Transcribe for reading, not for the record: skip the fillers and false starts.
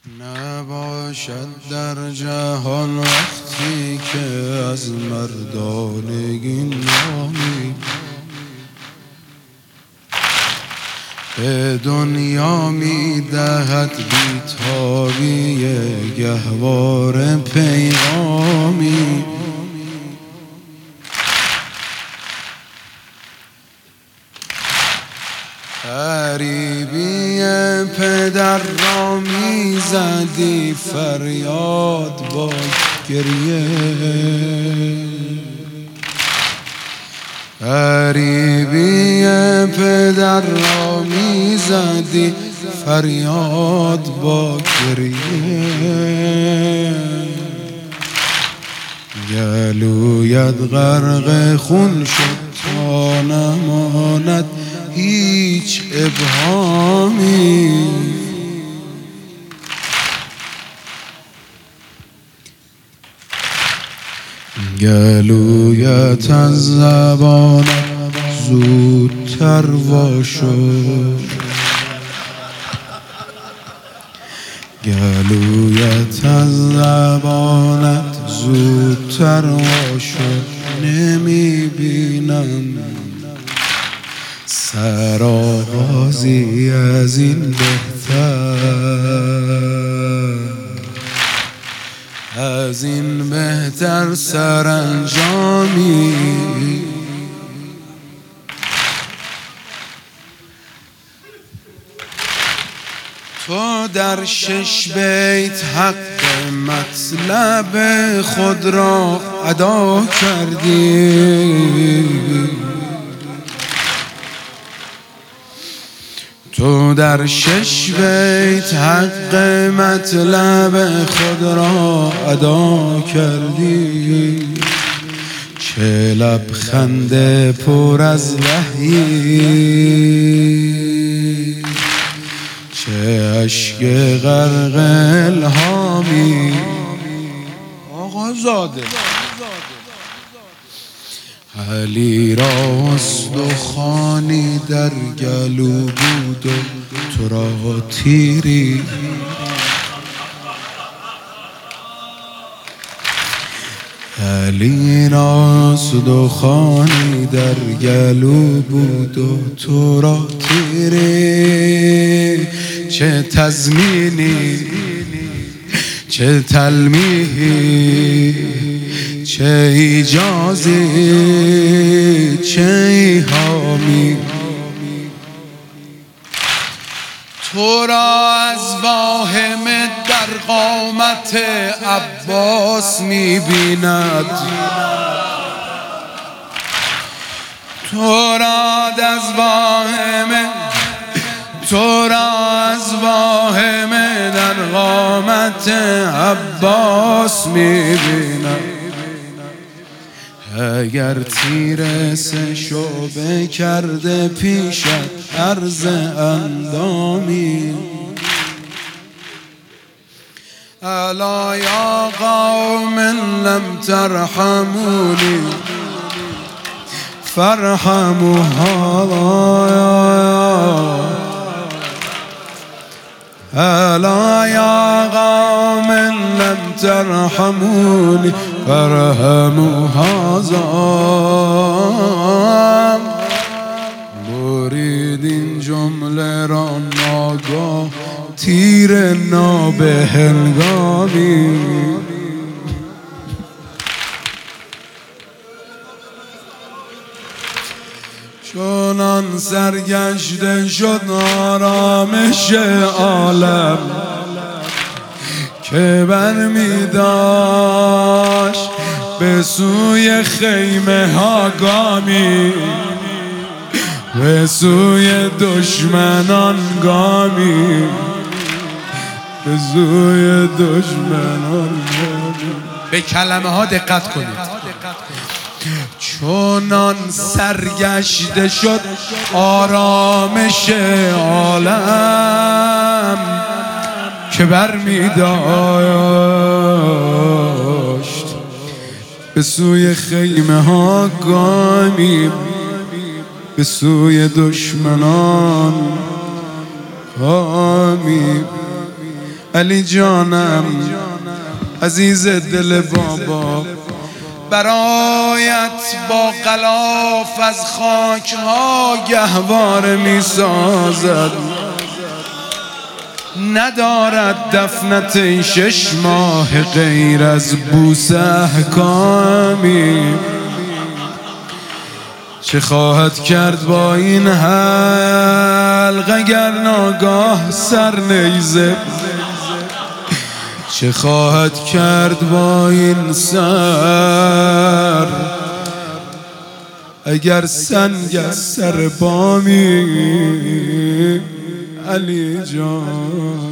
نباشد در جهان وقتی که از مردانگی نامی به دنیا میدهد بیتابی گهوار پیغامی. غریبی پدر را میزدی فریاد با گریه، غریبی پدر را میزدی فریاد با گریه. گلویت غرق خون شد تا نماند هیچ ابهامی. گلویت از زبانت زودتر وا شد، گلویت از زبانت زودتر وا شد. نمیبینم سرآغازی از این بهتر، از این بهتر سرانجامی. تو در 6 بیت حق مطلب خود را ادا کردی، تو در 6 بیت حق مطلب خود را ادا کردی. چه لبخند پر از وحی، چه اشک غرق الهامی. آقا زاده علی را استخوانی در گلو بود و تو را تیری، علی را استخوانی در گلو بود و تو را تیری. چه تضمینی، چه تلمیحی، چه ایجازی، چه ایهامی. تو را از واهم در قامت عباس میبیند، تو را از واهم در قامت عباس میبیند. اگر تیر 3 شعبه کرده پیشت عرض اندامی. الا یا قوم لم ترحمونی فارحموا هذا، الا یا قوم لم ترحمونی فارحموا هذا. برید این جمله را ناگاه تیر نابهنگامی. چونان سرگشته شد آرامش عالم که برمی داشت به سوی خیمه ها گامی، به سوی دشمنان گامی، به سوی دشمنان گامی. به کلمه ها دقت کنید. چونان سرگشته شد آرامش عالم که برمی داشت به سوی خیمه ها گامی، به سوی دشمنان گامی. علی جانم عزیز دل بابا، برایت با غلاف از خاکها گهواره می سازد. ندارد دفنت 6 ماه غیر از بوسه احکامی. چه خواهد کرد با این حلق اگر ناگاه سر نیزه؟ چه خواهد کرد با این سر اگر سنگ از سر بامی؟ علی جان